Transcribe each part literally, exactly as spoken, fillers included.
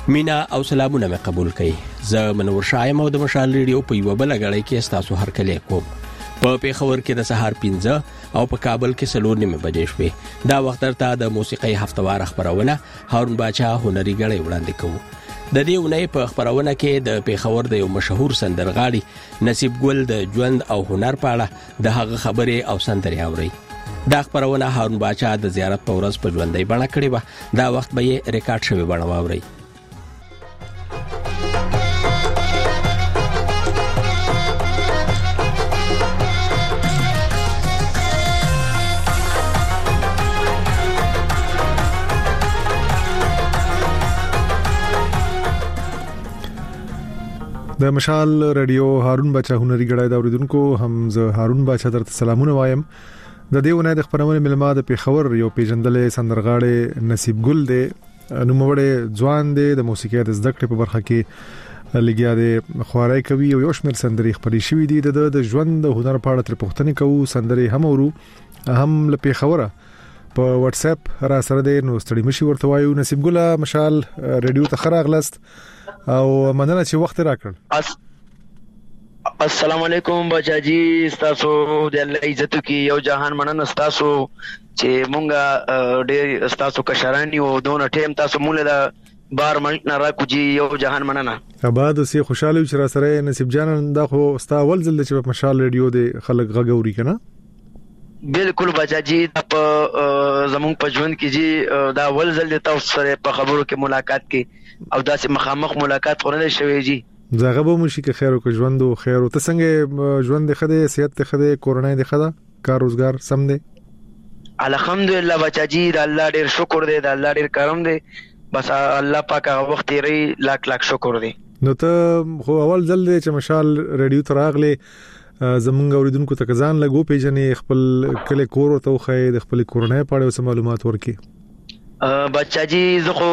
مینا او سلامونه مې قبول کړئ. زه منور شایم او د مشال ریډیو په یو بل غړی کې تاسو هر کله کوم. په پیښور کې د سهار پنځه او په کابل کې څلور نیمه بجې شوې. دا وخت درته د موسیقي هفتوار خبرونه هارون باچا هنري غړی وړاندې کوو. د دې ونې په خبرونه کې د پیښور د یو مشهور سندرغاړي نصیب ګل د ژوند او هنر په اړه د هغه خبرې او سندرې اوري. دا خبرونه هارون باچا د زیارت په ورځ په ژوندۍ بڼه کړې وه. دا وخت به یې ریکارډ شوی بڼه واورئ. د مشال رادیو هارون باچا هنري غړای دا اوریدونکو هم زه هارون باچا درته سلامونه وایم. د دې ونې د خبرونه ملما د پیښور یو پیژندلې سندرغاړي نصیب ګل دی. نو موړې ځوان دی د موسیقي د زده کړې په برخه کې لګیا دی. خوارای کوي او یو شمېر سندري خبرې شوې دي. د ژوند د هنر په اړه تر پوښتنې کوو. سندري هم ورو هم له پیښوره په واتس اپ را سره دی. نو ستړي مشي ورته وایو. نصیب ګل مشال رادیو ته خراغلست او مننه چې وخت راکړ. السلام علیکم بچا جی. تاسو د الله عزت کی یو جهان مننه تاسو چې مونږه ډېر تاسو کشرانی او دون ټیم تاسو مونږ له بار منټ نه راکو جی. یو جهان مننه. اباد سي خوشاله چې را سره نصیب جان دا خو ستا اول ځل چې په مشال رادیو د خلک غغوري کنه. بالکل بچا جی. په زمونږ په ژوند کې جی دا اول ځل د تاسو سره په خبرو کې ملاقات کې او داسې مخامخ ملاقات خو نه شوی جی. زغه به مشي کې خیر او کې ژوند او خیر او ته څنګه ژوند خده صحت خده کورونه د خده کار روزګار سم دی؟ الحمدلله بچا جی. د الله ډیر شکر دی. د الله ډیر کرم دی. بس الله پاک هغه وخت یې لاک لاک شکر دی. نو ته خو اول ځل دی چې مشال رادیو ته راغلی. زمونږ اوریدونکو ته ځان لګو پیژنې خپل کله کور ته خو د خپل کورونه په اړه معلومات ورکړي. بچا جی زه خو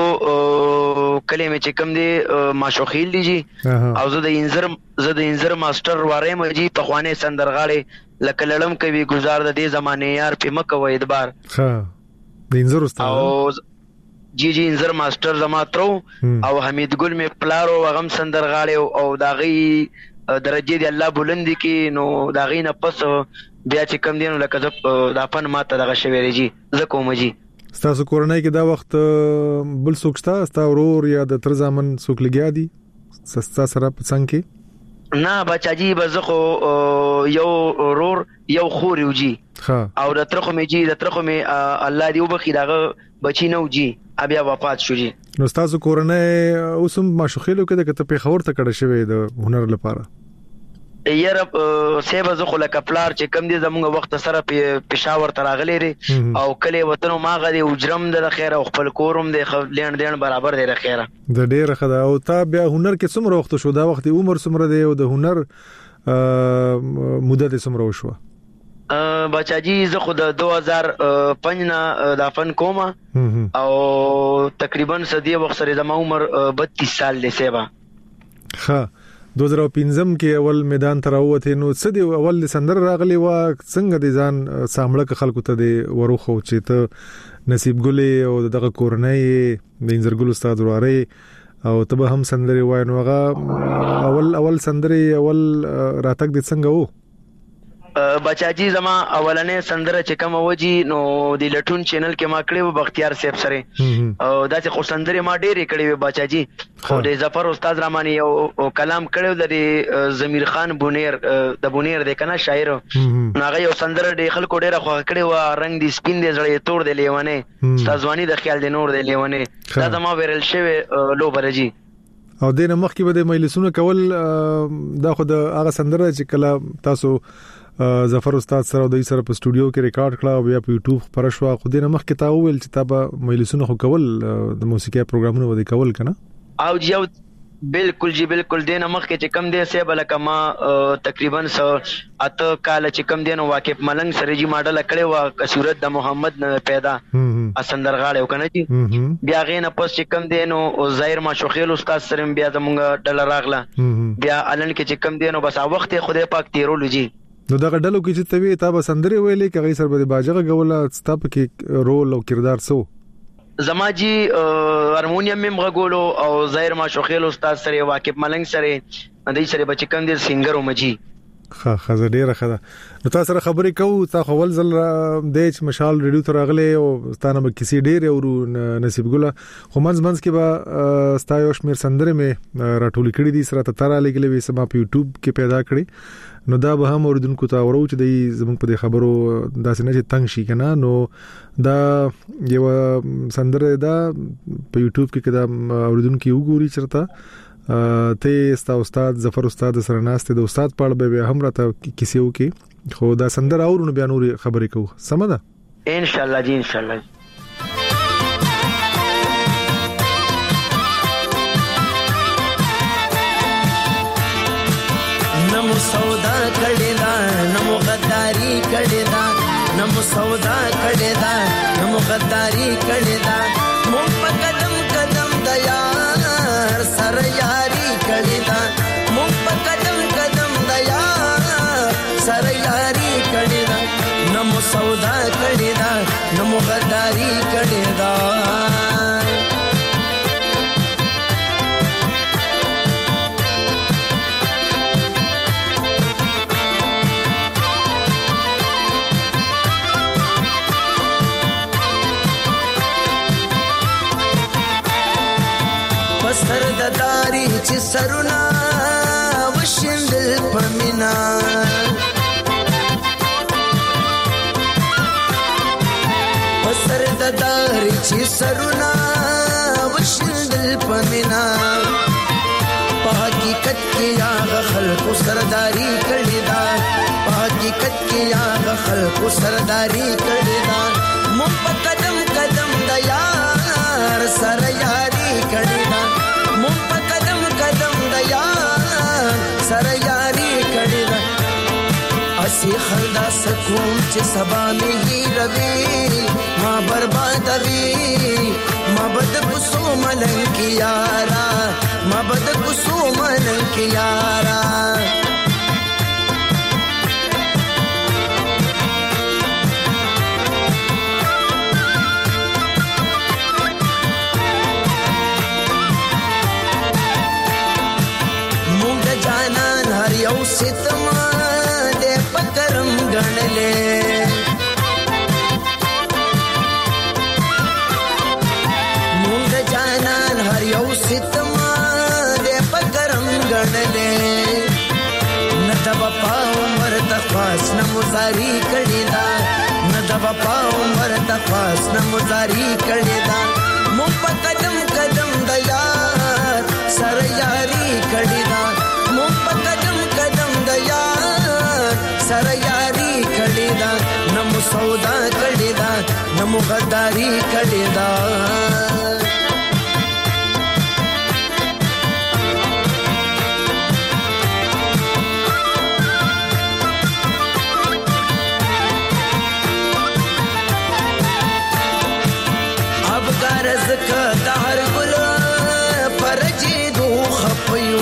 کله مې چې کوم دی ماشوخیل دی جی او زه د انځر زه د انځر ماستر وایم جی. په خوانه سندرغاړي لکه لړم کوي گزار د دې زمانه یار په مکه و ادبار. ها د انځر استاد او جی جی انځر ماستر زما ترو او حمید ګل مې پلارو غم سندرغاړي او داغي درجه دی الله بلند کی. نو داغي نه پس بیا چې کوم دی نو لکه د فن ماته دغه شوی جی. زه کوم جی تاسو کورنۍ کې دا وخت بل څوک شته ستا ورور یا د تر ځامن څوک لګیا دي سستا سره په څنګه کې؟ نه بچا جی بزخو یو ورور یو خور یو جی. او د ترخو می جی د ترخو می الله دی وبخي داغه بچی نو جی بیا وفات شو جی. نو تاسو کورنۍ اوسم ماشوخیلو کې د کته په خبر ته کړه شوی د هنر لپاره؟ یاره سیبه زه خو لکه پلار چې کم دي زمونږ وخت سره پېښور ته راغلی دی او کلی وطن ماغه دی اجرم د خیره او خپل کورم دی لین دین برابر دی د خیره د ډېر خدا. او تا بیا هنر کې څومره وخت شو؟ دا وخت عمر څومره دی او د هنر مدت څومره وشو؟ بچا جی زه خو د دو هزار پنځه نه د فن کوم او تقریبا صدی وخت سره زما عمر بتیس سال دی سیبه. ها دو هزار پنځم کې اول میدان ته راوته. نو څه دی اول سندر راغلی و څنګه دي ځان سامړه خلکو ته دی وروخو چې ته نصیب ګلې او دغه کورنۍ د انځر ګل استاد وراره او ته هم سندري وای. نو هغه اول اول سندري اول راتګ دي څنګه وو؟ بچا جی زما اولنې سندره چې کوم وږي نو د لټون چینل کې ما کړې و بختیار صاحب سره او دا چې خو سندره ما ډېرې کړې و بچا جی. خو د ظفر استاد رحماني او کلام کړو د ضمیر خان بونیر د بونیر د کنه شاعر هغه یو سندره د خلکو ډېره خو کړې و رنگ دی سپین دی زړې تور دی لیوانه تازوانی د خیال دی نور دی لیوانه. دا زما ویرل شوی لو برجی. او دینه مخکې به د مجلسونو کول دا خو د هغه سندره چې کله تاسو ظفر استاد سره د سره په سټوډیو کې ریکارډ کړه او بیا په یوټیوب خبر شو. خو دینه مخکې تا ویل چې تا به مجلسونه خو کول د موسیقي پروګرامونه ودی کول کنه؟ او جی بالکل جی بالکل. دینه مخکې چې کم دی سه بل کما تقریبا اته کال چې کم دینو واقف ملنګ سره جی ماډل کړي وا صورت د محمد نه پیدا اسندرغاړو کنه جی. بیا غینه پس چې کم دینو ظاهر ماشوخیل استاد سره بیا زمونږ ډل راغله. بیا الان کې چې کم دینو بس وخت خدای پاک تیرول جی. نو دا غډلو کې چې توی تا به سندري ویلې کې غي سر به باجغه غولا ستاپ کې رول او کردار سو؟ زما جی هارمونیم مم غولو او ظاهر ماشوخیل استاد سره واقف ملنګ سره دې سره بچ کم دي سنگر او مجي خا خزه ډیره خدا نو تاسو سره خبرې کوو تاسو اول ځل د اچ مشال ریډیو تر غلې او ستانه به کسی ډیره او نصیب ګله خو منځ منځ کې به ستایو شمیر سندره مې راټول کړي دي سره تر لګلې وې سما په یوټیوب کې پیدا کړي نو دا به هم اوریدونکو ته ورو چې د زمونږ په خبرو داسې نه چې تنگ شي کنه نو دا یو سندره دا په یوټیوب کې کدا اوریدونکو وګوري چرته ته ستا استاد ظفر استاد سره ناشته د استاد پاړ به هم راته کیسه وکي خو دا سندره اورونه بیا نور خبرې کوو سمده ان شاء الله جی ان شاء الله نمو سودا کړي دا نمو غداری کړي دا نمو سودا کړي دا نمو غداری کړي دا مون په قدم قدم د یار سره یاري کړي دا مون په قدم قدم د یار سره یاري کړي دا نمو سودا کړي دا نمو غداری کړي دا سر دداري چې سرونه وشندل پمینا سر دداري چې سرونه وشندل پمینا په حقیقت کې هغه خلکو سرداری کړی دا په حقیقت کې هغه خلکو سرداری کړی دا مون په قدم قدم د یار سره یاري کړی دا مون په قدم قدم د یار سره یاري کړی دا اسی خلدا سکون چې سبا مې هی روي ما برباد وی ما بد کوسو ملنګ کی یارا ما بد کوسو ملنګ کی یارا یو ستما دې پکرم غنلې مونږ جانان هر یو ستما دې پکرم غنلې ندب پاو مرد خاص نه مزاري کړي دا ندب پاو مرد خاص نه مزاري کړي دا مونږ په قدم قدم د یار سره یاري کړي دا مونږ په قدم قدم د یار سره یاري کړي دا نمو سودا کړي دا نمو غداري کړي دا اب غرض کا دار ګل پرجي دو خپيو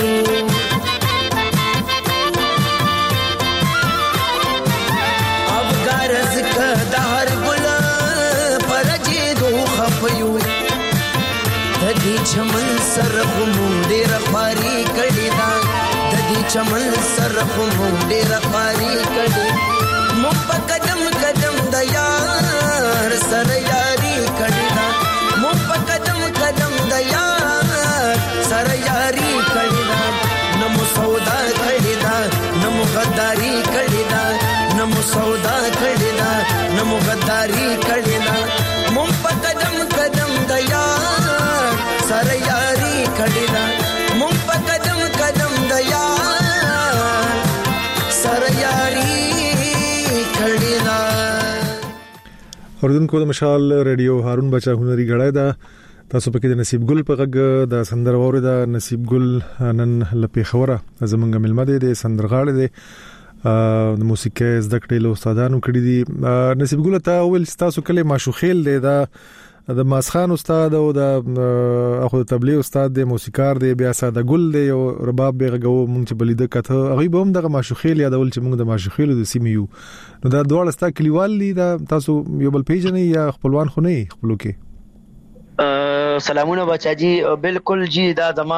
دهر ګل پرجي دو خپيو ددي چمن سر خمو ډېر خاري کړي دا ددي چمن سر خمو ډېر خاري کړي مو په قدم قدم د یار سر یاري کړي دا مو په قدم قدم د یار سر یاري کړي دا نمو سودا کړي دا نمو غداري کړي دا نمو سودا کړي دا نمو غداري کړي دا مون په قدم قدم د یار سره یاري کړي دا مون په قدم قدم د یار سره یاري کړي دا اوردونکو د مشال ریډیو هارون بچا هنري غړای دا تاسو پکې د نصیب ګل په غږ د سندر وره د نصیب ګل نن لپی خوره زمونږ ملمده دي سندرغاړي دي د موسیقي زده کړې له استادانو کړې دي نصیب ګل ته اول تاسو کله ماشوخیل دی دا د ماسخان استاد او د اخو تبلیغ استاد دی موسیقار دی بیا ساده ګل دی او رباب به غو مونږ چې بلیده کته هغه به هم د ماشوخیل یادول چې مونږ د ماشوخیل د سیمو نو دا دوه ستا کلیوال دي دا تاسو یو بل پیژنې یا خپلوان خو نه خپلو کې سلامونه بچاجي بالکل جی دا زما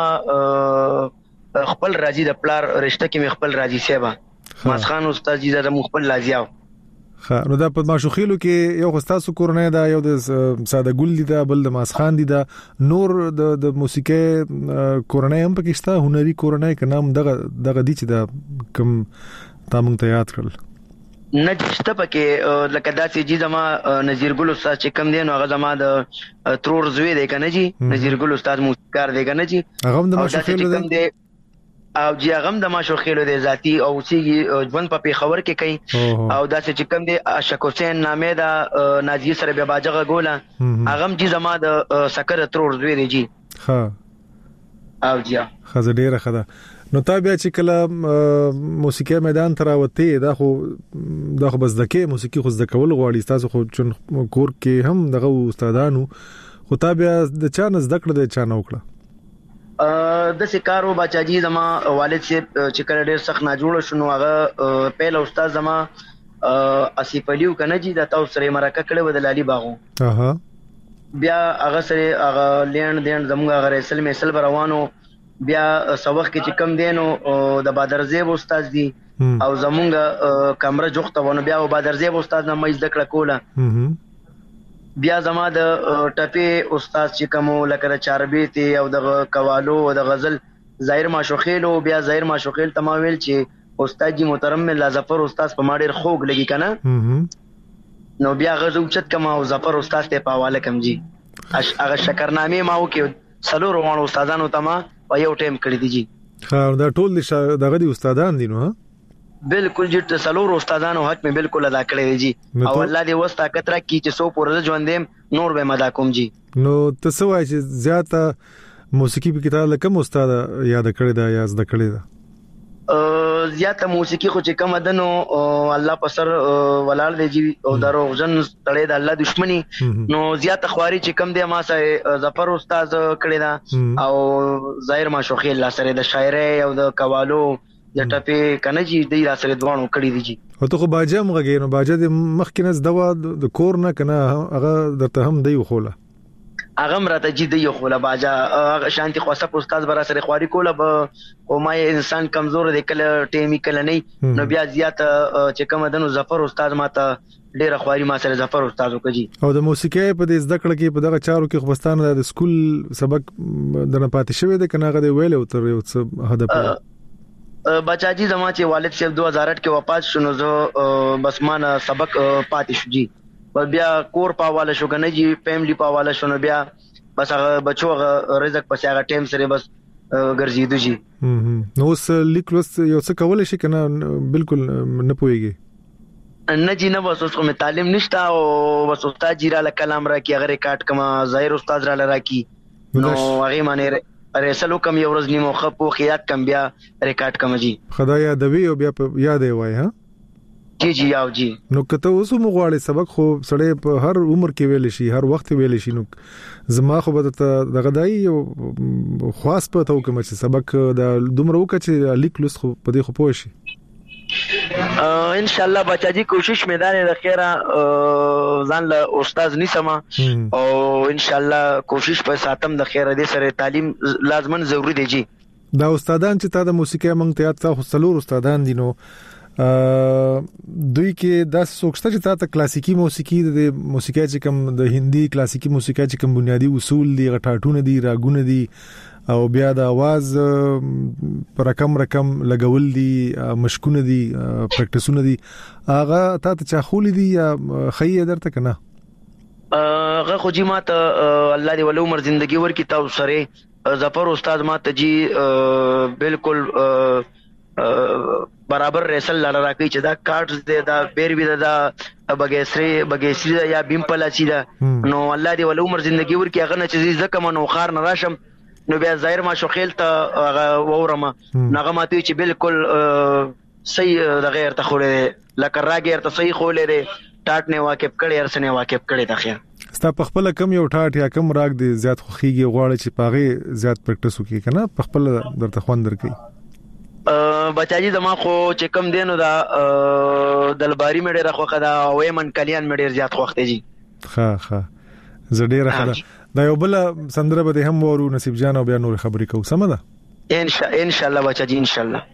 خپل راځي د پلار رشتہ کې مې خپل راځي سیبا ماسخان استاد جی دا خپل لازیاو خا نو دا په ماشوخیلو کې یو خستاسو کورنۍ دا یو د ساده ګل دي دا بل د ماسخان دي دا نور د د موسیقي کورنۍ هم پکې شته هنري کورنۍ که نام دغه دغه دي چې دا کم تاسو ته یاد کړل نجشته پکې لکه داسې جی زما نذیر ګل استاد چې کم دی نو هغه زما د ترور زوی دی کنه جی نذیر ګل استاد موسیقار دی کنه جی هغه د ماشوخیلو دی او جی هغه د ماشوخیلو دی ذاتی او سی ژوند په خبر کې کوي او داسې چې کم دی اشک حسین نامې دا نازیه سره بیا باجغه ګوله هغه جی زما د سکر ترور زوی دی جی ها او جی خزه ډیره خده نو تا بیا چې کله موسیقي میدان ته راوته دا خو دا خو بس دکې موسیقي خو زده کول غواړي تاسو خو چون کور کې هم دغه استادانو خو تا بیا د چا نه زده کړل د چا نه وکړه د سکارو بچاجي زما والد سے چې کله ډېر سخت نه جوړ شنو هغه پهل استاد زما اسیف علیو کنه جی دا تاسو سره مرکه کړو د لالي باغو اها بیا هغه سره هغه لین دین زموږ هغه رسل میسل روانو بیا سوخ کې چې کم دینو د بادرزیب استاد دی او زمونږ کمره جوخته ونه بیا او بادرزیب استاد نه مې ذکر کوله بیا زما د ټپي استاد چې کوم لکه چاربیت او د قوالو او د غزل ظاهر ماشوخیل او بیا ظاهر ماشوخیل تمامل چې استاد جی محترم ملا ظفر استاد په ماډر خوګ لګی کنه نو بیا غزو چت کما او ظفر استاد ته په حواله کم جی هغه شکرنامه ما وکي سلو روانو استادانو تما او یو ټیم کړی دی جی ها دا ټول دغه دي استادان دي نو ها بالکل جی سلو استادانو حق می بالکل ادا کړی دی جی او الله دې وستا کتره کی چې سو پورې ژوندیم نور به مدا کوم جی نو تاسو وایي چې زیاته موسیقي په کتاب لکه استاد یاد کړی دا یا زده کړی دا زیاته موسیقي خو چې کوم دنو الله پسر ولال دی جی او دروغجن تړې د الله دښمنی نو زیاته خواري چې کم دی ما سره ظفر استاد کړی دا او ظاهر ماشوخی الله سره د شاعري او د قوالو د ټپي کنه جی دی را سره دوانو کړی دی جی او ته خو باجه مغه نو باجه د مخکینه دوا د کور نه کنه هغه درته هم دی خوله هغه مرته جدي یو خوله باجا شانتي خواسه استاد برا سره خواري کوله او ما انسان کمزور دی کله ټیمی کله نه نو بیا زیات چې کوم دنو ظفر استاد ماته ډیره خواري ما سره ظفر استاد وکړي او د موسیقي په دې زده کړه کې په دغه چارو کې خپستانه د سکول سبق درنه پاتې شوی دی کنه هغه ویل او تر یو څه هدف بچاجي زما چې والد صاحب دو هزار آٹھ کې وفات شونه زه بس مان سبق پاتې شو جی بیا کور پاواله شو کنه جی فیملی پاواله شونه بیا بس هغه بچو رزق پس هغه ټیم سره بس ګرځیدو جی نو اوس لیکلوس یو څه کول شي کنه بالکل نه پويږي نه جی نه بس اوس کوم تعلیم نشتا او بس استاد جی را کلام را کی هغه ریکارډ کما ظاهر استاد را لرا کی نو هغه معنی رسلو کم یو ورځ نیمه خپ او خیات کم بیا ریکارډ کم جی خدایا دوی او بیا یاد وای ها جی جی یاو جی نو کته اوس مغواړي سبق خو سړی په هر عمر کې ویل شي هر وخت ویل شي نو زما خو به دغه دای خاص په تو کوم چې سبق د دومره وکړي چې لیکلوس خو په دې خو پوه شي ان شاء الله بچاجي کوشش میدان د خیره ځان له استاد نسمه او ان شاء الله کوشش په ساتم د خیره دې سره تعلیم لازمن ضروری دی جی دا استادان چې تا د موسیقي مونږ ته یاد تا خو سلور استادان دي نو دوی کې د سوکسته چې تا کلاسیکی موسیقي د موسیقي چې کوم د هندي کلاسیکی موسیقي چې کوم بنیادی اصول دي غټاټونه دي راګونه دي او بیا د आवाज پر رقم رقم لګول دي مشکونه دي پریکټیسونه دي هغه تا ته چا خولي دي یا خیه درته کنه هغه خو جی ماته الله دې ول عمر ژوندۍ ورکی تاسو سره ظفر استاد ماته جی بالکل برابر رسل لاره راکې چې دا کارډز دې دا بیروی دا بګیسری بګیسری یا بیمپلا سي دا نو الله دې ول عمر ژوندۍ ورکی هغه نه چې زکه منو خار نه راشم نو بیا ظاهر ما شو خیل ته وورما نغه ماته چې بالکل صحیح د غیر ته خوله لکه راګیر ته صحیح خوله دې ټاټ نه واقف کړي ارسنه واقف کړي د خیر ستا په خپل کم یو ټاټ یا کم راګ دې زیات خوخيږي غواړي چې پاغه زیات پریکټیس وکړي کنه په خپل درته خوان درکې بچاجي زما خو چې کم دینو دا دلباري مې ډېر خوخه دا وې من کلیان مې ډېر زیات خوخته جی ها ها زه ډېر ښه دا یو بل سندره به هم ورو نصیب جان او بیا نور خبرې کوو سم ده ان شاء ان شاء الله بچا جی ان شاء الله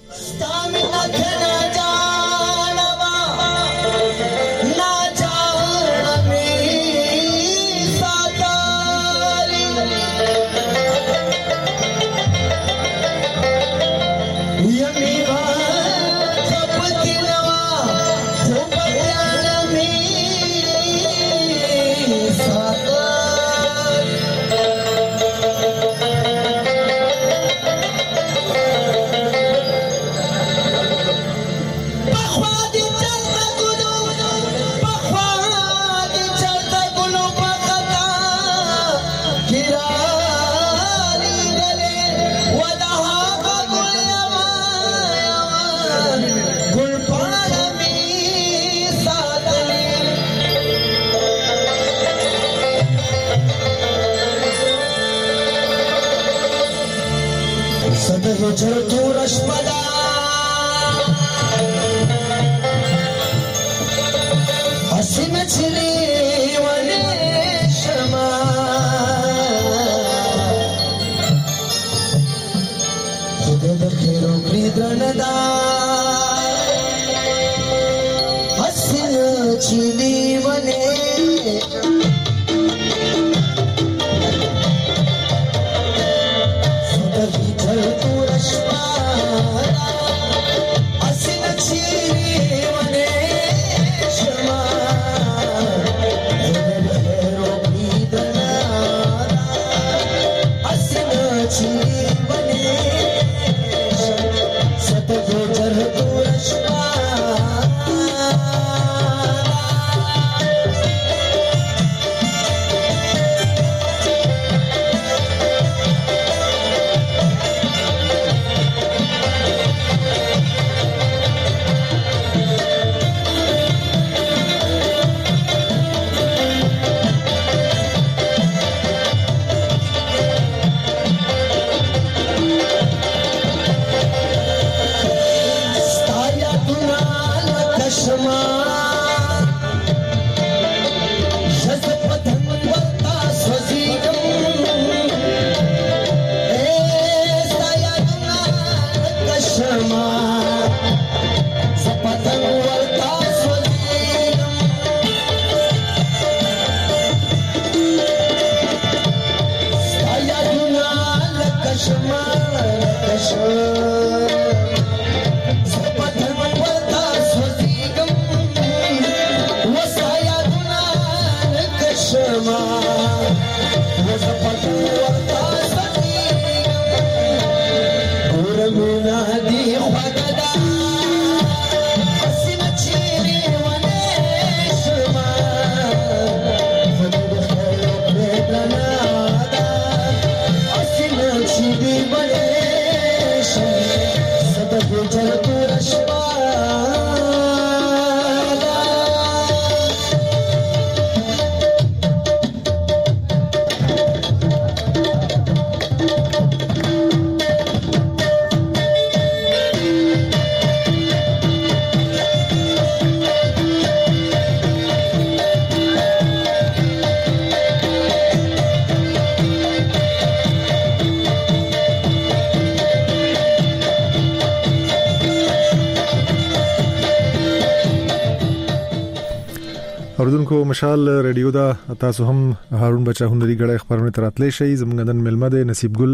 اوردونکو مشال ریډیو دا تاسو هم هارون بچا هنري غړې خبرونه تراتلې شي زموږ نن ملمه ده نصیب ګل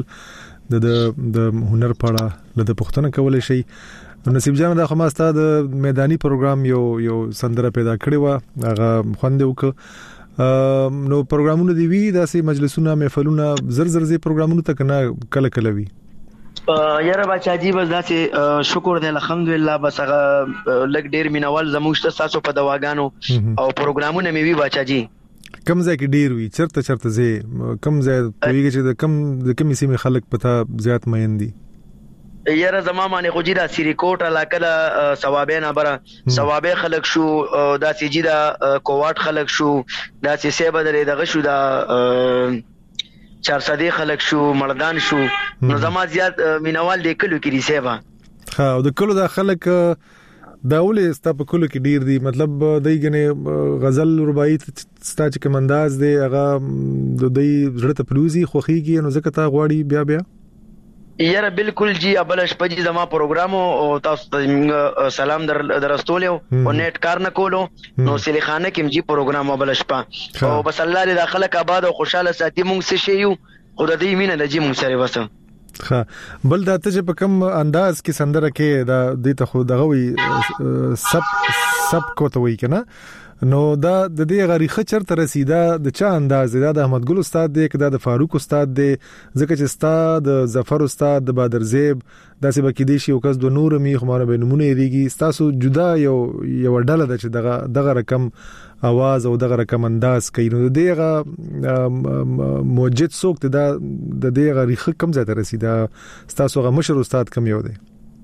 د د هنر پاړه لده پښتنه کولای شي نصیب جان دا خماسته د میداني پروګرام یو یو سندره پیدا کړی و هغه خوند وک نو پروګرامونه دی وی داسې مجلسونه محفلونه زر زر زی پروګرامونه تک نه کله کله وی یاره بچا جی بس داسې شکر دی الحمدلله بس هغه لګ ډیر مینوال زموږ تاسو په دواګانو او پروګرامونه مې وی بچا جی کم ځای کې ډیر وی چرته چرته زی کم ځای ویږي چې د کم د کم سیمه خلک پتا زیات مېندي یاره زما باندې خو جی دا سریکوټ علاقه دا ثوابین ابره ثوابې خلک شو دا سجی دا کوواټ خلک شو دا سیسه بدلې دغه شو دا چار صدې خلک شو مردان شو نو زما زیات مینوال د کلو کې ریسه وا ها او د کلو د خلک دا ولې ستا په کلو کې ډیر دي مطلب دای غنه غزل رباعي ستا چې کوم انداز دی هغه د دې زړه ته پلوزي خوخيږي نو ځکه تا غواړي بیا بیا یاره بالکل جی ابلش پجی زما پروګرام او تاسو ته سلام در درستول او نیټ کار نه کولو نو سلی خانه کې جی پروګرام ابلش په او بس الله دې داخله کا آباد او خوشاله ساتي مونږ څه شي یو خدای دې مینه د جی مونږ سره وسه ها بل دا ته په کوم انداز کې سندره کې دا دې ته خو دغه وي سب سب کوته وي کنه نو دا د دې غریخه چرته رسیدا د چا انداز دا د احمد ګل استاد دی کدا د فاروق استاد دی ځکه چې استاد د ظفر استاد د بدر زیب داسې بکی دي شي او کس د نور می خمانه به نمونه دیږي تاسو جدا یو یو ډله د چې دغه دغه رقم आवाज او دغه رقم انداز کوي نو دغه موجد سوک دا د دې غریخه کم ځای ته رسیدا تاسو غو مشر استاد کم یو دی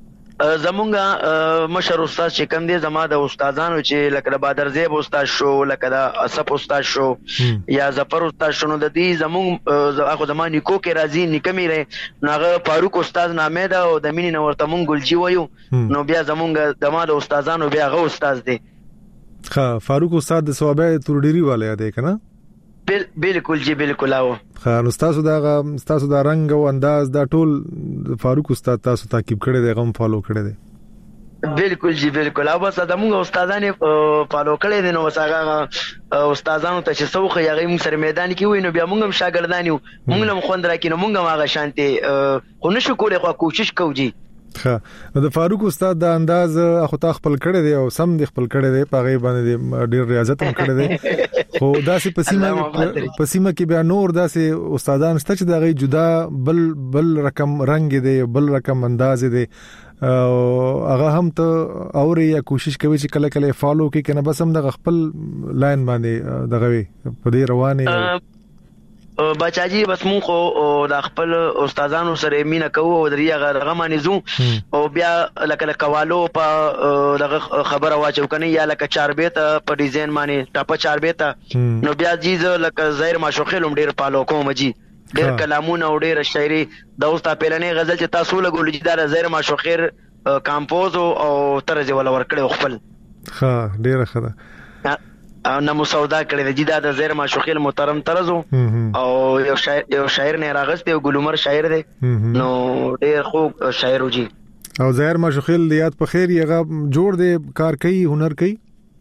زمونږه مشر استاد چې کوم دی زما د استادانو چې لکه د بدر زیب استاد شو لکه د اسف استاد شو یا ظفر استاد شو نو د دې زمونږ اخو زمانه نیکو کې راځي نیکمې رې نوغه فاروق استاد نامه ده او د مینې نورته مونږ ګلجی وایو نو بیا زمونږ د ما د استادانو بیا غو استاد دی ها فاروق استاد د ثوابه تورډيري والے دی کنه بالکل جی بالکل او خان استاد دا تاسو دا رنگ او انداز دا ټول فاروق استاد تاسو تعقیب کړی دی غم فالو کړی دی بالکل جی بالکل او بس د موږ استادانه فالو کړی دي نو وساګه استادانو ته چې سوخه یغې موږ سره میدان کې وینو بیا موږ هم شاګردان یو موږ هم خوند راکینو موږ هم هغه شانتي خو نشو کولای خو کوشش کوو جی ها د فاروق استاد دا انداز اخو تا خپل کړی دی او سم دی خپل کړی دی پاغه باندې ډیر ریاضت هم کړی دی خو داسې پسیمه پسیمه کې بیا نور داسې استادان شته چې دا غي جدا بل بل رقم رنگ دی بل رقم انداز دی او هغه هم ته اوري یا کوشش کوي چې کله کله فالو کوي کنه بس هم د خپل لاین باندې دغه په دې روانه بچاجي بس مون خو د خپل استادانو سره مینا کوو او دریغه غمانه زو او بیا لکه لکوالو په دغه خبره واچو کنه یا لکه چاربیت په ډیزاین باندې ټاپه چاربیت نو بیا جیز لکه زهیر ماشوخیلم ډیر پالو کوم جی ډیر کلامونه او ډیر شاعري د اوستا پیلنې غزل چې تاسو لګول جی دا زهیر ماشوخیر کمپوز او طرز ول ورکړي خپل ها ډیر خره او نمو سودا کړی د جدا د زهیر ماشوخیل محترم طرزو او یو شاعر یو شاعر نه راغست یو ګلومر شاعر دی نو ډیر خوب شاعر وجي او زهیر ماشوخیل یاد په خیر یغه جوړ دی کار کوي هنر کوي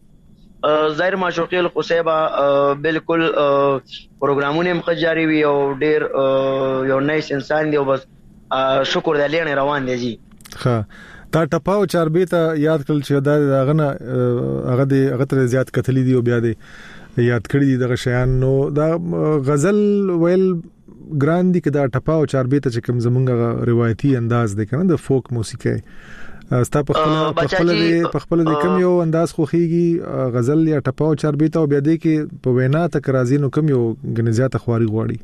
زهیر ماشوخیل خصيبه بالکل پروګرامونه مخجاری وی او ډیر یو نایس انسان دی او بس شکر دې لنه روان دی جی ها تا ټپاو چاربې ته یاد کړل چې دا غنه هغه دې هغه تر زیات کتلې دی او بیا دې یاد کړی دی دغه شیان نو دا غزل ویل ګران دی کدا ټپاو چاربې ته چې کوم زمونږ روایتي انداز دی کنه د فوک موسیقي ستا په خپل په خپل دې په خپل دې کوم یو انداز خوخيږي غزل یا ټپاو چاربې ته او بیا دې کې په وینا تک راځي نو کوم یو غنځات خواري غواړي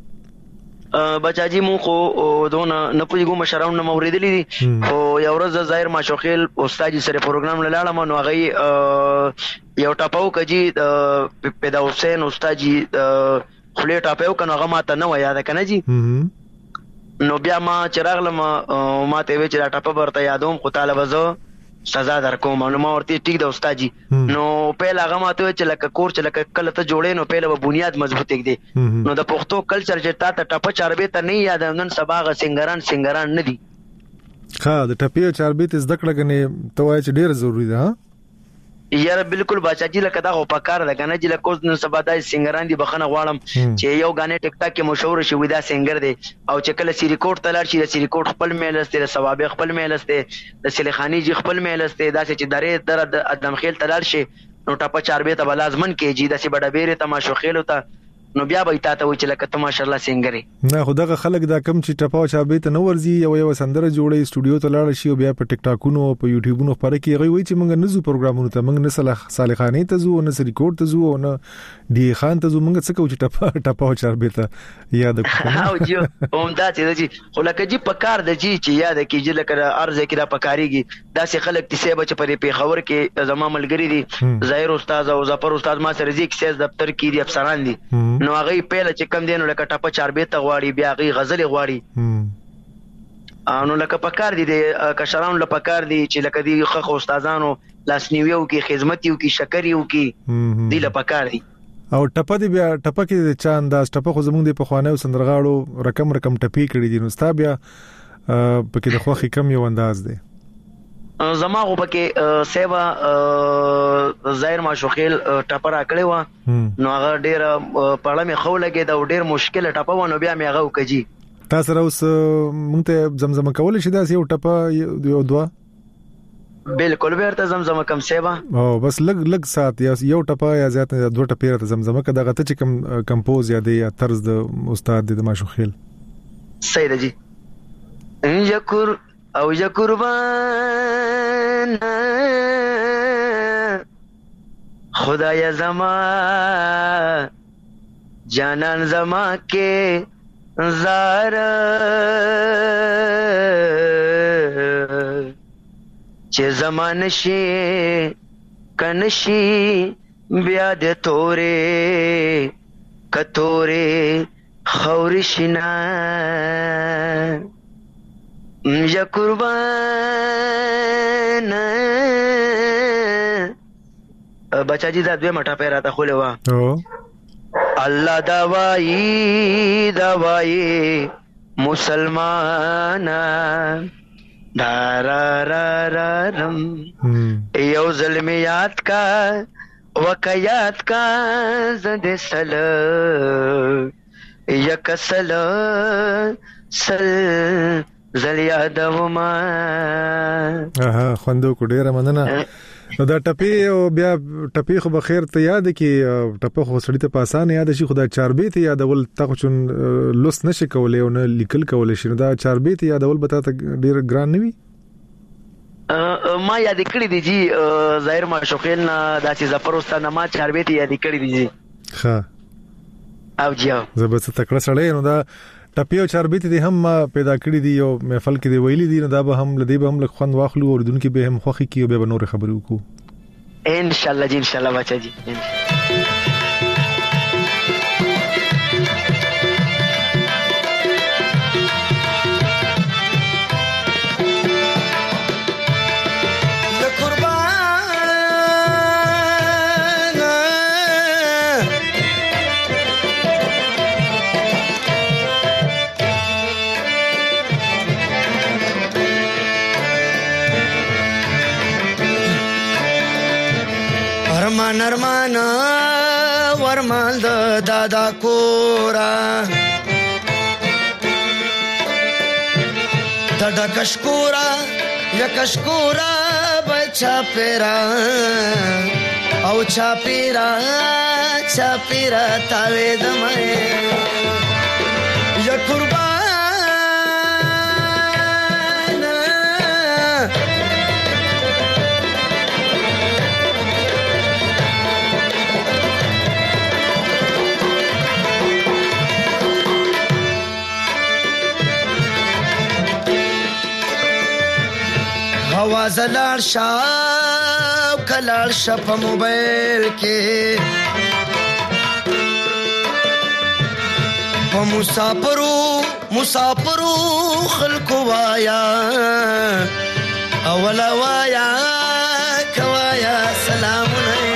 بچاجي مو خو دونه نه پوهیږم مشرانو نه موریدلې دي او یو ورځ زهیر ماشوخیل استاد سره پروګرام لاله مو هغه یو ټاپاو کجی پیدا حسین استاد جی خلی ټاپاو کنه هغه ماته نه یاد کنه جی نو بیا ما چراغله ما ماته وی چې ټاپا ورته یادوم خو طالب زو سزا در کوم نو ما ورته ټیک د استاد جی نو پهل هغه ماته چې لکه کور چې لکه کله ته جوړې نو پهل به بنیاد مضبوط کړي نو د پښتو کلچر چې تا ته ټاپه چاربې ته نه یاد نن سباغه سنگران سنگران نه دي ها د ټاپې چاربې ته زده کړه غنې ته وای چې ډیر ضروری ده یاره بالکل بچاجي لکه دا خو پکار ده کنه چې لکه نن سبا دای سنگران دي بخنه غواړم چې یو غانې ټیک ټاک کې مشهور شي ودا سنگر دی او چې کله سی ریکورډ تلل شي سی ریکورډ خپل میل استه ثواب خپل میل استه د سلیخانی جی خپل میل استه دا چې درې در د ادم خیل تلل شي نو ټاپه چاربې ته بلازمن کې جی د سی بډا بیره تماشو خیل وته نو بیا به تاسو وی چې لکه ته ماشاءالله سنگري نه خدای خلک دا کم چې ټپاو چاربې ته نو ورزي یو یو سندره جوړي سټوډیو ته لاړ شي او بیا په ټیک ټاکونو او په یوټیوبونو خبره کې غوي چې موږ نه زو پروګرامونو ته موږ نه صالح صالحانه ته زو نه ریکورډ ته زو نه دی خان ته زو موږ څه کوو چې ټپا ټپاو چاربې ته یاد کړو او جو اومدا چې جی خو لکه جی پکار د جی چې یاد کیږي لکه ارزه کې دا پکاريږي دا سه خلک تسه بچ پرې په خبر کې زما ملګری دي ظاهر استاد او ظفر استاد ما سره زیک سیاس دفتر کې دي افسران دي نو هغه په کم دینو لکه ټاپه چاربې ته غواړي بیا غي غزل غواړي نو لکه پکار دي د کشرانو لپاره پکار دي چې لکه دی خخ استادانو لاسنیویو کې خدمت یو کې شکر یو کې دی لپاره پکار دي. او ټپه دی بیا ټپه کې چا انداز ټپه خو زمونږ د پخوانیو سندرغاړو رقم رقم ټپی کړی دي نو ستا بیا پکې د خوخي کم یو انداز دی. زما غو پکې سیوا ظاهر ماشوخیل ټپه را کړی و نو هغه ډیر پړه مې خو لګید او ډیر مشکل ټپه و نو بیا مې هغه وکړي. تاسو سره اوس مونږ ته زمزمه کول شي دا یو ټپه یو دوا بالکل بیرته زمزمه کم سیوا او بس لګ لګ سات یا یو ټپه یا زیات دوه ټپه ته زمزمه کدا غته چې کم کمپوز یا دی یا طرز د استاد د ماشوخیل. صحیح دی یکر او یا قربان خدای زما جانان زما کې زار چې زمان شي کنشي بیا د تورې کتورې خورشنا یا قربان بچا جی دا دوی مټا پیرا تا خولې وا الله دوايي دوايي مسلمان دارا را را رم یو ظلمیات کا وقیات کا زد سل یک سل سل زل یادوما. اها خوندو کو ډیره مننه. نو دا ټپی او بیا ټپی خو بخیر ته یاد کی ټپه خو سړی ته پاسانه یاد شي خدای چاربې ته یادول تا خو چون لوس نشي کولای او نه لیکل کولای شي. دا چاربې ته یادول به تا ډیر ګران نه وي. ما یاد کړی دی جی ظاهر ماشوخیل نه دا چې ظفر استاد ما چاربې ته یاد کړی دی جی. ها او جیو زبرست تکړه سړی نو دا ټپی او چاربې ته هم پیدا کړی دی او محفل کې دی ویلي دي نو دا به هم لدی به هم لږ خوند واخلو او دونکو به هم خوخي کیو به نور خبرې وکړو ان شاء الله جی ان شاء الله بچا جی. ارمان ارمان ورمان د دادا کورا دادا کشکورا یا کشکورا بچا پیرا او چا پیرا چا پیرا تاوی دمائے یا قربان आवाज लाड़ शाव कलाड़ शप मोबाइल के वो मुसाफरू मुसाफरू खल्को वाया अवला वाया कवाया सलाम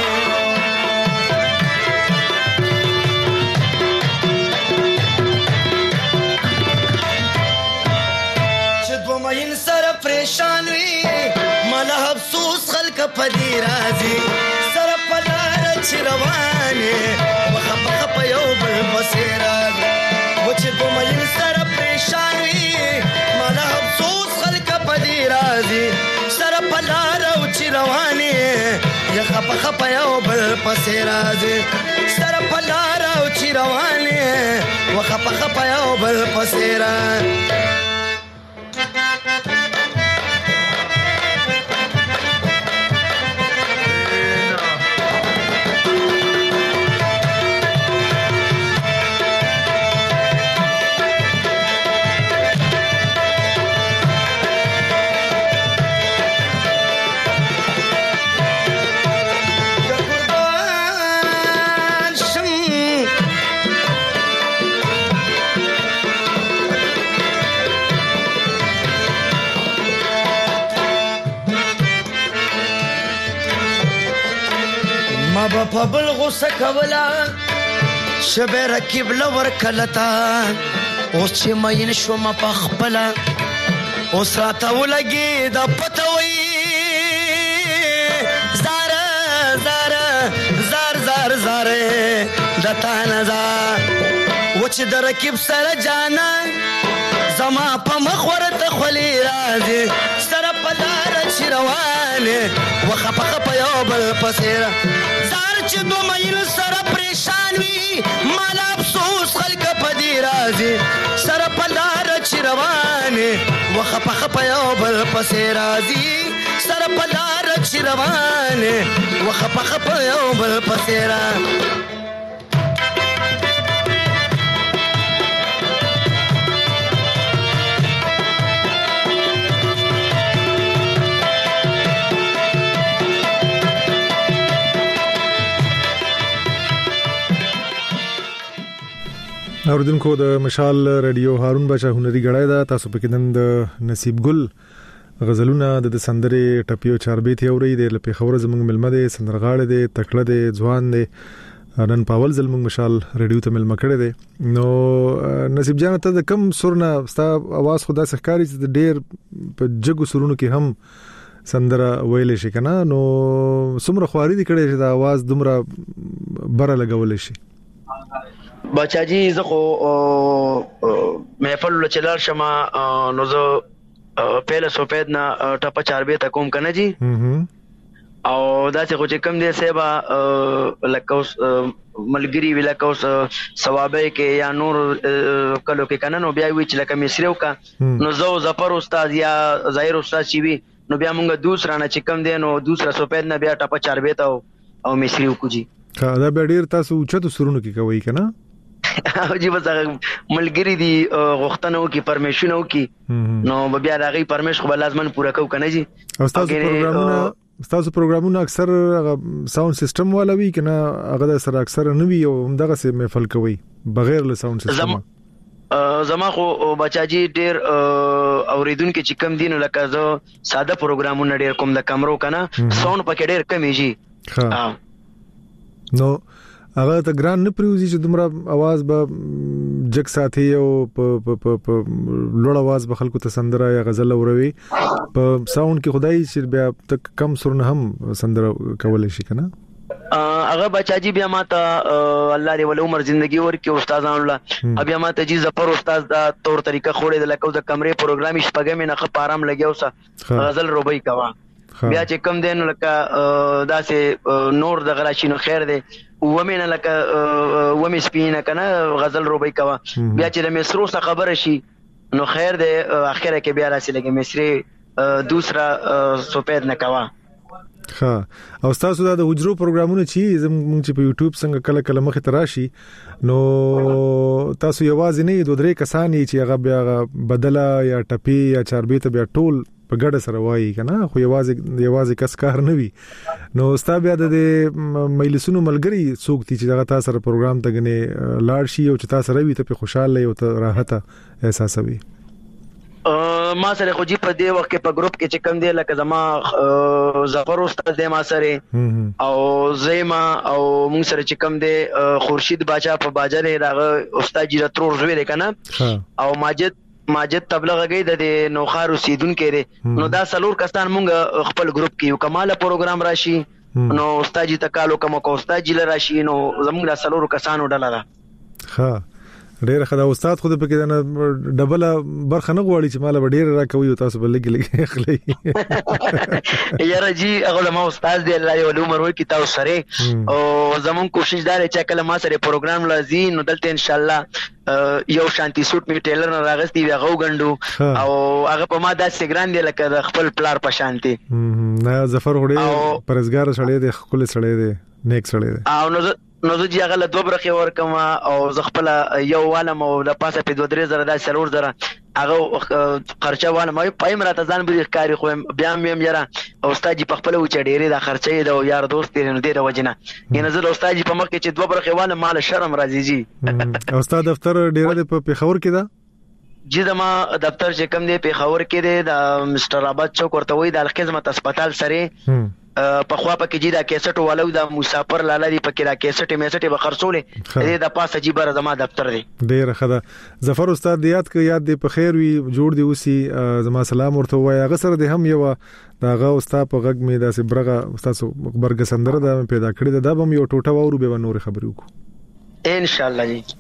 चदो महीन सर परेशान हुई अफसोस खल्क पदी राजी सर पलार चिरवाने वखप खप यो बल बसेरा वच गुमयन सर परेशानी मला अफसोस खल्क पदी राजी सर पलार चिरवाने यखप खप यो बल बसेरा सर पलार चिरवाने वखप खप यो बल बसेरा ما با په بل غوسه کولا شبه رکیب لور کلتا اوس چې مین شوم په خپل اوس راته ولګي د پتوي زار زار زار زار زار د تانزا و چې د رکیب سره جانا زما په مخ ورته خولي راځي سره په لار چې روانه وخه په خپه یو بل پسیر زار چې دو مین سره پریشان وي مال افسوس خلک په دې راځي سره په لار چې روانه وخه په خپه یو بل پسیر راځي سره په لار چې روانه وخه په خپه یو بل پسیر اوردونکو د مشال رادیو هارون بچا هنري غړای دا تاسو پکې نن د نصیب ګل غزلونه د سندرې ټپیو چاربېتی اوري د لپاره خبره زموږ ملمه دي سندرغاړي دي تکړه دي ځوان دي نن پاول زلمږ مشال رادیو ته ملمه کړي دي نو نصیب جان ته د کم سرنا ستا आवाज خدا سخکاری چې ډېر په جګو سرونو کې هم سندره ویل شي کنه نو سمره خواري دي کړي چې د आवाज دومره بره لګول شي بچا جی زه خو محفل چلار شمه نو زه پهله سوپید نه ټپه چاربې ته کوم کنه جی او دا چې خو چې کم دی سیبا لکه اوس ملګری وی لکه اوس ثوابه کې یا نور کلو کې کنه نو بیا وی چې لکه مصریو کا نو زه ظفر استاد یا ظاهر استاد چی وی نو بیا مونږ دوسرا نه چې کم دی نو دوسرا سوپید نه بیا ټپه چاربې ته او مصریو کو جی دا به ډیر تاسو چته سرونو کې کوي کنه او جی بس ملګری دی غوښتنه وکي پرمیشن وکي نو بیا راغی پرمیش خو لازم پوره کو کنه جی او تاسو پروګرامونه تاسو پروګرامونه اکثر ساوند سیستم والا وی کنه هغه سره اکثر نه وی او همدغه سه محفل کوي بغیر له ساوند سیستم زما خو بچا جی ډیر اوریدونکو چې کم دین لکه زه ساده پروګرامونه ډیر کوم د کمرو کنه ساوند پکې ډیر کمی جی ها نو هغه ته ګران نه پریوزي چې دومره आवाज به جګ ساتي او په په لوړ आवाज به خلکو ته سندره یا غزل اوروي په ساوند کې خدای چې بیا تک کم سرونه هم سندره کول شي کنه هغه بچا جی بیا ماته الله دې ول عمر ژوندۍ ورکړي استادانو الله بیا ماته جی زفر استاد دا تور طریقه خوړې د لکه د کمرې پروګرام شپږم نه خپ آرام لګیاوسه غزل روبي کوا بیا چې کم دین لکه داسې نور د غراشینو خیر دی ومنه لکه ومې سپینه کنه غزل روبي کوا بیا چې د مصرو څخه خبره شي نو خیر دی اخره کې بیا راسي لګي مصری دوسرا سوپید نه کوا ها او تاسو دا د حجرو پروګرامونه چې زموږ چې په یوټیوب څنګه کله کله مخ ته راشي نو تاسو یوازې نه دوه درې کسانی چې هغه بیا بدله یا ټپی یا چاربې ته بیا ټول په ګډه سره وایي کنه خو یوازې یوازې کس کار نه وي نو ستا بیا د مجلسونو ملګری څوک دي چې هغه تاسو سره پروګرام ته غني لاړ شي او چې تاسو سره وي ته په خوشاله او ته راحت احساسوي ما سره خو جی په دې وخت کې په ګروپ کې چې کم دی لکه زما ظفر استاد دی ما سره او زیما او مونږ سره چې کم دی خورشید باچا په باجر راغه استاد جی ترور زوی دی کنه او ماجد ماجد تبلیغ غي د نوخار اوسیدون کړي نو دا سلور کسان مونږ خپل ګروپ کې یو کماله پروګرام راشي نو استاد جی تکالو کوم کو استاد جی راشي نو زموږ د سلور کسانو ډله ده ها ډېر خدای استاد خو د پکې نه ډبل برخه نه غواړي چې مال ډېر راکوي او تاسو بل لګي لګي اخلي یاره جی هغه ما استاد دی الله یو عمر ورکړي تاسو سره او زمون کوشش دار چې کله ما سره پروګرام لازم نو دلته ان شاء الله یو شانتي سوټ می ټیلر نه راغستي وی غو غندو او هغه په ما داسې ګران دی لکه د خپل پلار په شانتي نه ظفر وړي پرزګار سړی دی خپل سړی دی نیک سړی دی او نو نو زه چې هغه له دوه برخې ورکم او زه خپل یو والم او د پاسه په دوه درې زره د سلور زره هغه خرچه والم مې پایم راته ځان به ښکاری خو بیا مې یاره او استاد په خپل و چې ډېری د خرچې د یار دوست دی نو ډېر وجنه ینه زه استاد په مخ کې چې دوه برخې والم مال شرم راځي جی استاد دفتر ډېر په پیښور کې دا جی زما دفتر چې کم دی پیښور کې دی د مستر آباد چوک ورته وای د الخدمت هسپتال سره په خوا پکې جی دا کیسټ والو دا مسافر لاله دی پکې دا کیسټ میسټ به خرڅولې دې د پاسه جی بر زما دفتر دی. ډیر خدا ظفر استاد یاد ک یاد دې په خیر وي جوړ دی اوسي زما سلام ورته وای هغه سره د هم یو داغه استاد په غږ می داسې برغه استاد برګ سندره دا پیدا کړی دا به یو ټوټه وورو به نور خبرې وکړو ان شاء الله جی.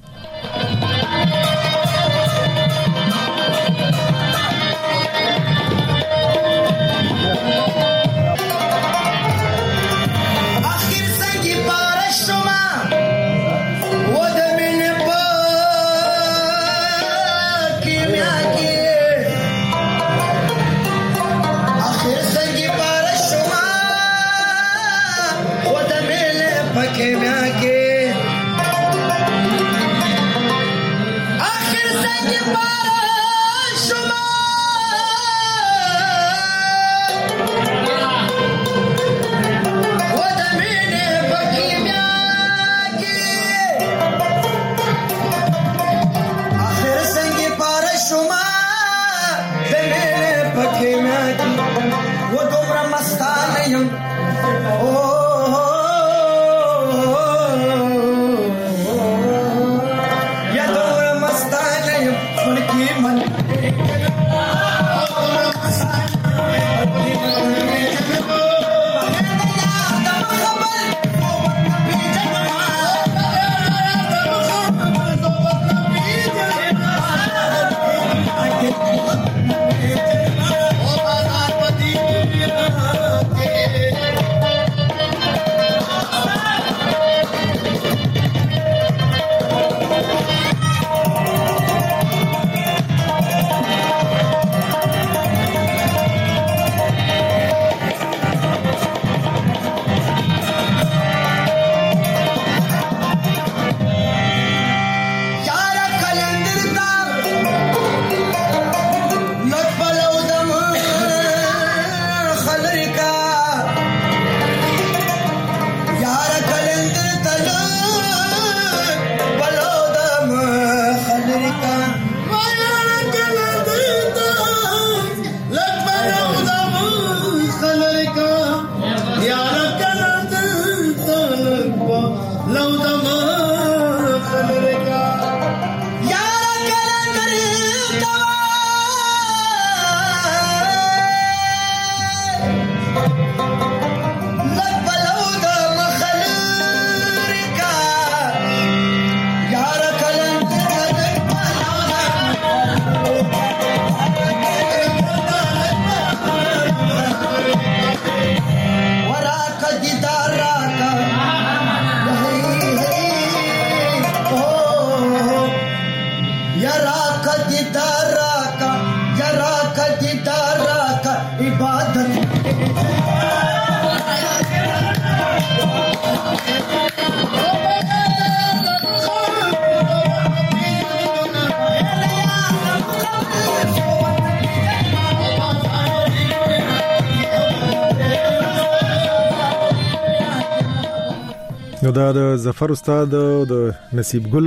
نو دا د ظفر استاد د نصیب ګل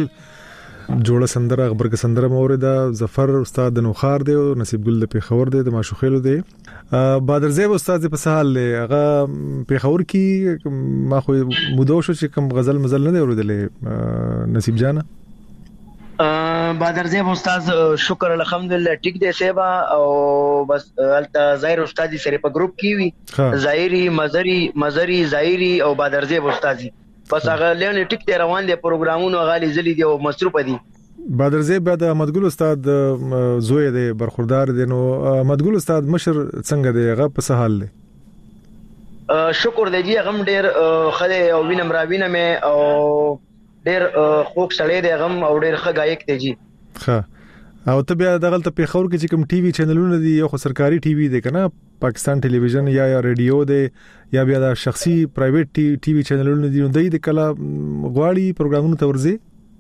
جوړه سندره خبرګ سندره مورده ظفر استاد د نوخار دی او نصیب ګل د پیښور دی د ماشوخیلو دی. بادر زیب استاد په سهال هغه پیښور کی ما خو مودو شو چې کوم غزل مزل نه دی اوریدلې نصیب جان. بادر زیب استاد شکر الحمدلله ټیک دی سیبا او بس الته ظاهر استاد سره په ګروپ کی وی ظاهری مزری مزری ظاهری او بادر زیب استاد بس هغه لونه ټیک دی روان دي پروګرامونو غالي زلی دی او مصروف دي. بادر زیب د احمد ګل استاد زوی دی برخوردار دی نو احمد ګل استاد مشر څنګه دی هغه په سهال دی. شکر دی غم ډیر خله او وینم را وینم او ډیر خوک سړی دی غم او ډیر ښه غایک دی جی. ښه او ته بیا دغه ته پیښور کې چې کوم ټي وي چینلونه دي یو خو سرکاري ټي وي دی کنه پاکستان ټلویزیون یا یا ریډیو دی یا بیا د شخصي پرایویټ ټي وي چینلونه دي نو د کله غواړي پروګرامونو تورځي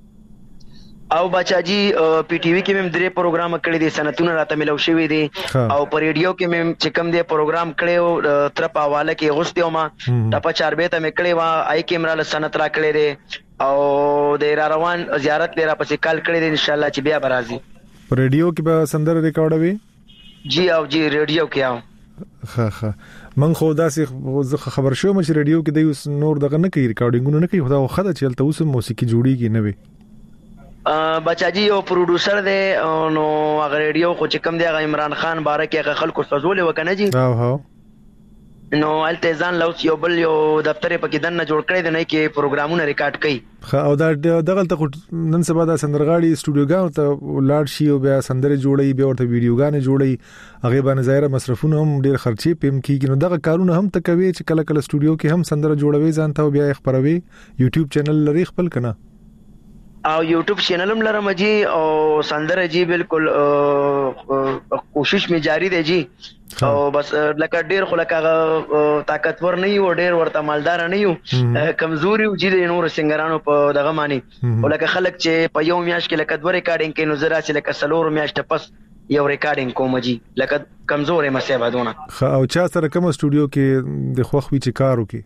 او بچاجي پی ټي وي کې مم درې پروګرام کړی دي سنتونه راته ملو شوی دي او پر ریډیو کې مم چې کوم دی پروګرام کړو تر په حواله کې غوستیو ما ټپه چار به ته مې کړی وا آی کیمرا له سنت را کړی دي او د را روان زیارت لرا پسې کال کړی دي ان شاء الله چې بیا برازي. پر ریډیو کې به سندره ریکارډ وي جی او جی ریډیو کې او ها ها من خو داسې خبر شوم چې رادیو کې د اوس نور دغه نه کوي ریکارډینګونه نه کوي خدا خو چې تل اوس موسیقي جوړیږي نه وي ا بچاجي یو پروډوسر دی نو هغه رادیو خو چې کم دی هغه عمران خان بارکه هغه خلکو سوزول وکنه جی او هو نو التزان لوس یو بل یو دفتر په کې دنه جوړ کړی دی نه کې پروګرامونه ریکارډ کوي او دا دغه ته نن سبا د سندرغاړي سټوډیوګانو ته لاړ شي او بیا سندره جوړي بیا ورته ویډیوګانې جوړي هغه باندې ظاهر مصرفونه هم ډیر خرچي پم کیږي نو دغه کارونه هم ته کوي چې کله کله سټوډیو کې هم سندره جوړوي ځان ته بیا خبروي یوټیوب چینل لري خپل کنه او یوټیوب چینل هم لرم جی او سندره جی بالکل کوشش می جاری دی جی او بس لکه ډیر خو لکه طاقتور نه یو ډیر ورته مالدار نه یو کمزوري او جی د نور سنگرانو په دغه معنی او لکه خلک چې په یو میاش کې لکه دوه ریکارډینګ کې نظر اسی لکه سلور میاش ته پس یو ریکارډینګ کوم جی لکه کمزورې مسه بدونه او چا سره کوم سټوډیو کې د خوخوي چې کار وکي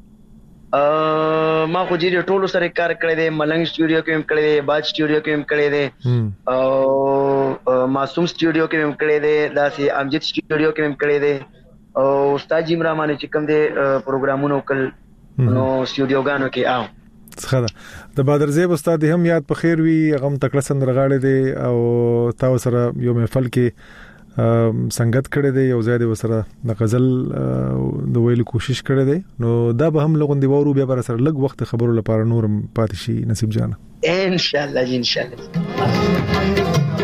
ا ما خو جی ټولو سره کار کړی دی ملنګ سټوډیو کې هم کړی دی باج سټوډیو کې هم کړی دی او معصوم سټوډیو کې هم کړی دی داسې امجد سټوډیو کې هم کړی دی او استاد جیم رحمان چې کوم دی پروګرامونو کل نو سټوډیوګانو کې آو څنګه د بدر زیب استاد هم یاد په خیر وی غم تکړه سندرغاړي دی او تاسو سره یو محفل کې سنگت کړی دی یو ځای د وسره د غزل د ویلو کوشش کړی دی نو دا به هم لغوندي وورو بیا بر سره لږ وخت خبرو لپاره نور پاتې شي نصیب جان ان شاء الله جی ان شاء الله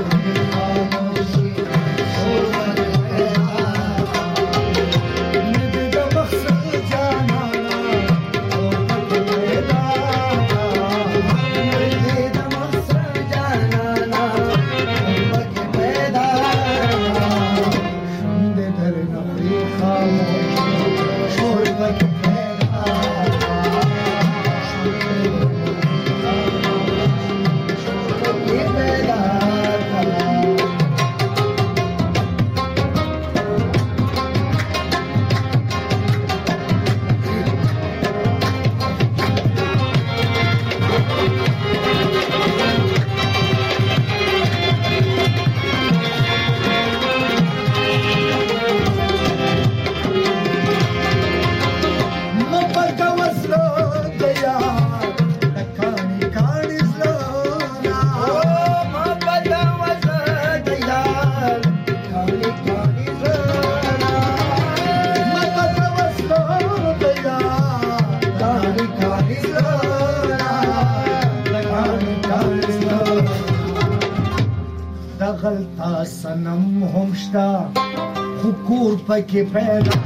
دغلطا سنم همشتا خکور پکی پیدا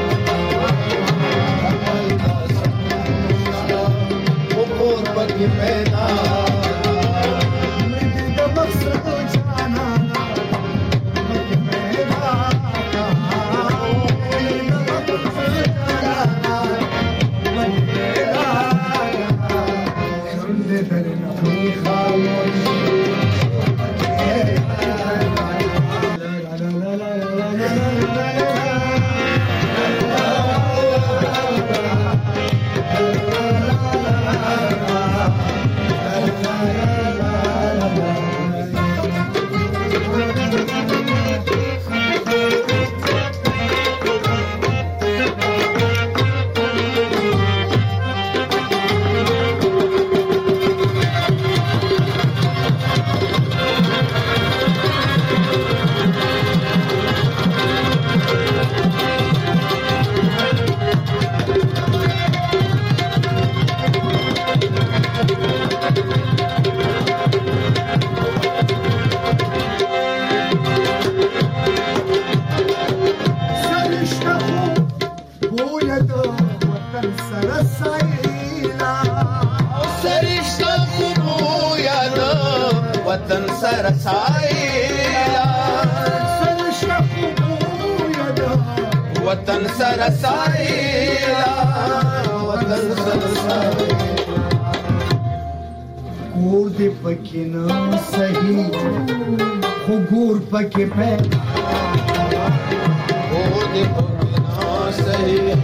دغلطا سنم همشتا خکور پکی پیدا مردی دا مقصد جانانا پکی پیدا مردی دا مقصد جانانا پکی پیدا شنده در نخوی خاموشی وطن سر سایلا وطن سر سایلا وطن سر سایلا کور دې پکې نه صحیح خو ګور پکې پیدا کور دې پکې نه صحیح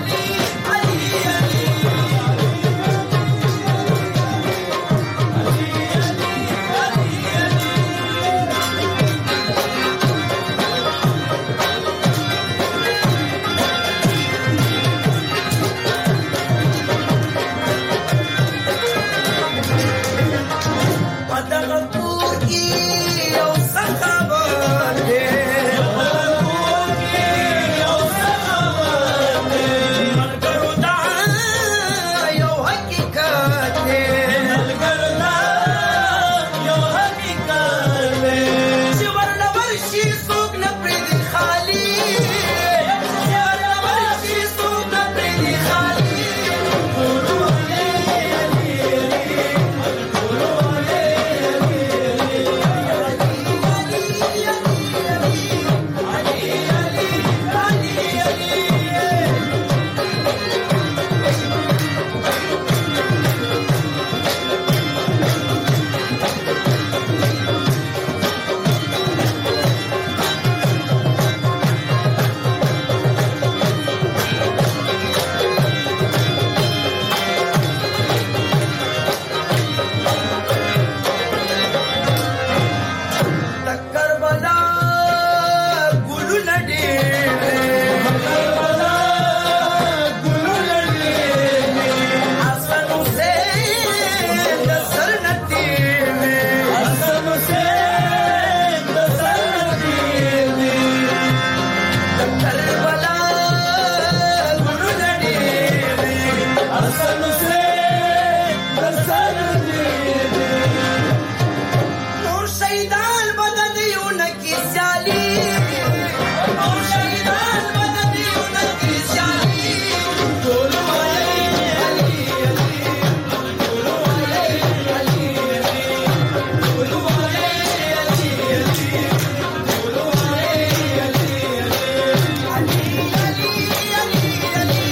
بدنیونه کې سیالي او شهیدان بدنیونه کې سیالي ټول وایي علي علي ټول وایي علي علي ټول وایي علي علي ټول وایي علي علي علي علي علي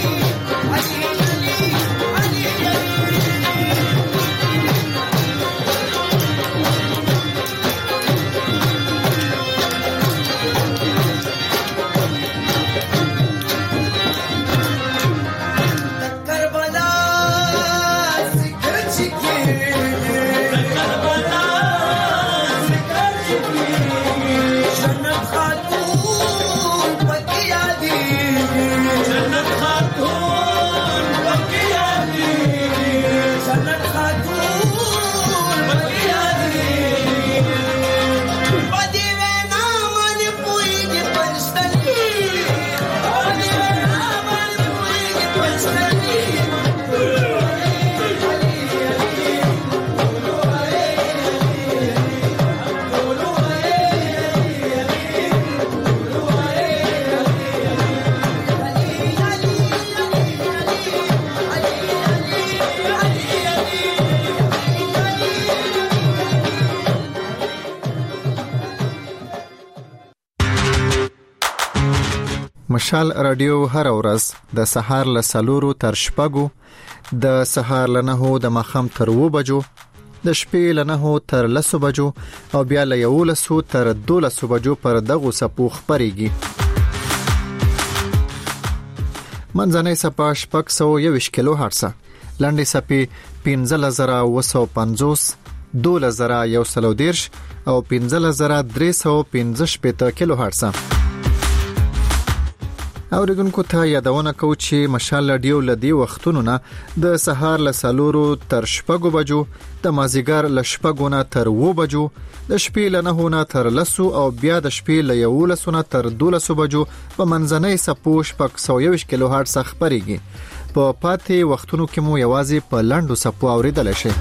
مشال رادیو هر ورځ د سهار له سلورو تر شپږو، د سهار له نهو د ماښام تر اوو بجو، د شپې له نهو تر لسو بجو او بیا له یولسو تر دولسو بجو پر دغو څپو خپرېږي. منځنۍ څپه شپږ سوه یوویشت کیلو هرټزه، لنډې څپې پنځلس زره اوه سوه پنځوس، دولس زره یو سل او دېرش او پنځلس زره درې سوه پنځه شپېته کیلو هرټزه. اوریدونکو ته یادونه کوو چې مشال رادیو لدی وختونو نه د سهار له سلورو تر شپږو بجو، د مازیګر له شپږو نه تر اوو بجو، د شپې له نهو نه تر لسو او بیا د شپې له یولسو نه تر دولسو بجو په منځنۍ څپو شپږ سوه یوویشت کیلو هرټز خپرېږي. په پاتې وختونو کې مو یوازې په لنډو څپو اوریدلی شئ.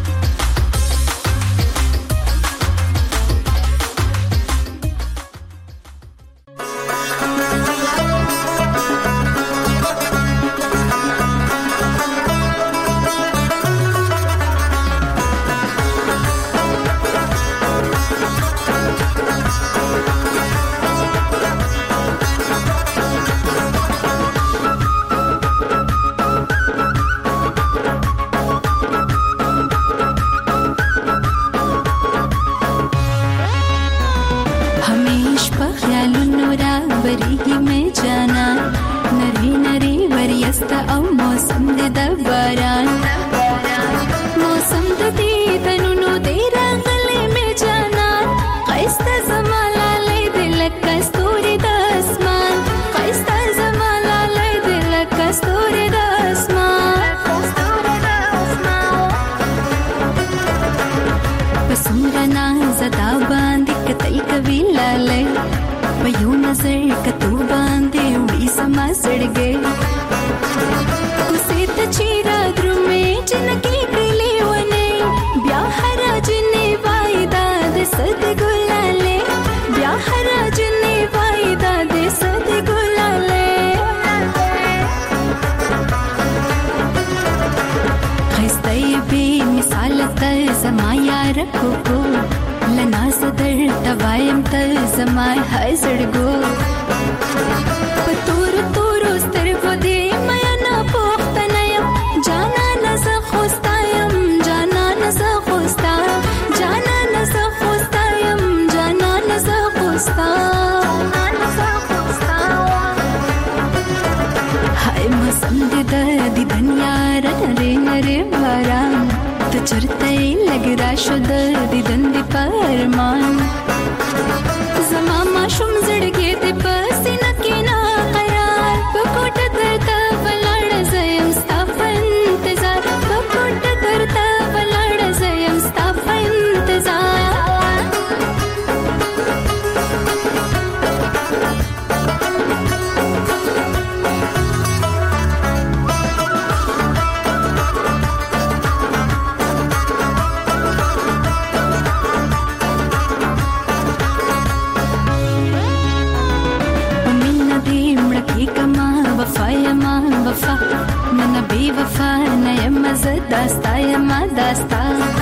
داستا یما داستا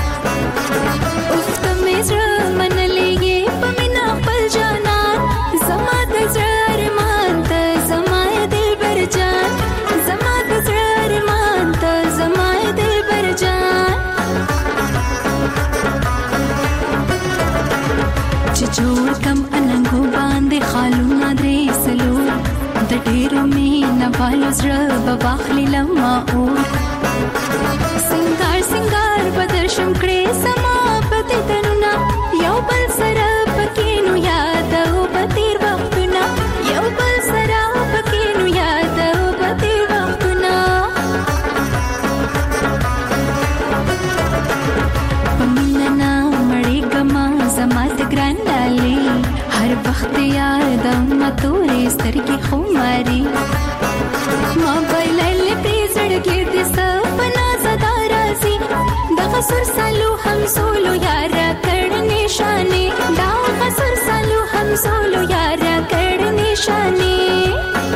افت مزر من لګي پمینا خپل جانان زما د زړه ارمان ته زما دلبر جان زما د زړه ارمان ته زما دلبر جان چې جوړ کم اننګو باندې خالونه درې سلو د ډېر مینه والو زړه به واخلي لما اور سنگار سنگار بدر شم کړې سما پته تنونا یو بل سره پکې نو یاد او پتیر وختونه یو بل سره پکې نو یاد او پتیر وختونه پمینا مړې ګما زما د ګران ډالې هر وخت یاد ما تورې سترګې خماري ما بلل پیزړ کې د سپنا زدا راسي د غسر سالو هم سولو یار کړ نشانه دا غسر سالو هم سولو یار کړ نشانه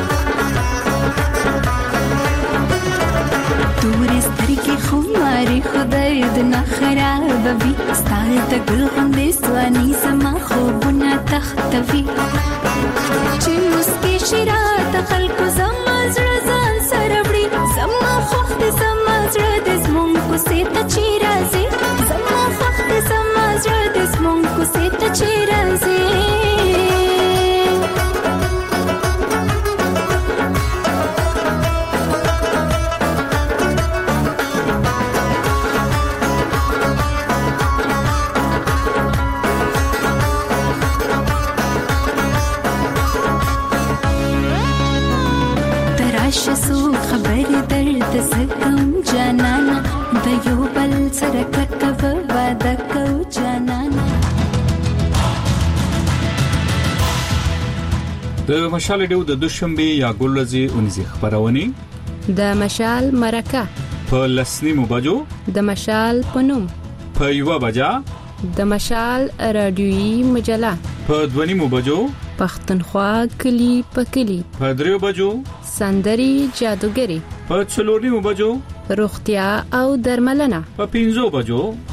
تورې سترګې خماري خدای د نخراب وي ستاره د ګل غوندې سواني سما خوبونه تختوي چې مسکي شرات خلکو زما زړه ځان سره وړي زما خوخت زما زړه د زمون کو سیت چې راځي زما خوخت زما زړه د زمون کو سیت چې راځي شسو خبر درد سکم جانانا د یو بل سره کلک وعده کو جانانا د مشال ډیو د دوشنبه یا ګلزي اونځي خبرونه د مشال مرکه په لسنیمو بجو د مشال پنوم په یو بجا د مشال رادیوي مجله په دونیمو بجو پښتونخوا کلی په کلی په دریو بجو سندري جادوګری په څلورنیمو بجو روغتیا او درملنه په پنځو بجو